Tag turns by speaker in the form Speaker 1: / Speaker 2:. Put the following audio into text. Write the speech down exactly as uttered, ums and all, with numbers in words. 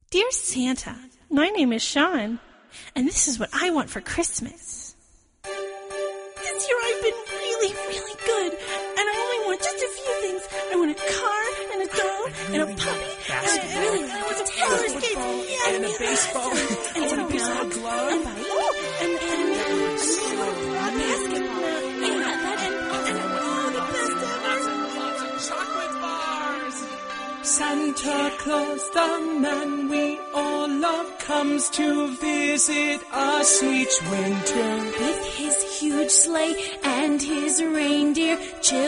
Speaker 1: Dear Santa, my name is Sean, and this is what I want for Christmas. This year I've been really, really good, and I only want just a few things. I want a car, and a doll, and a puppy, and I really I want some roller skates, yeah,
Speaker 2: and a baseball,
Speaker 1: and
Speaker 2: I want a baseball glove,
Speaker 1: and and and and a basketball, yeah, that and and all the best ever.
Speaker 2: lots of chocolate bars. Santa Claus, the man we all love, comes to visit us each winter
Speaker 1: With his huge sleigh and his reindeer,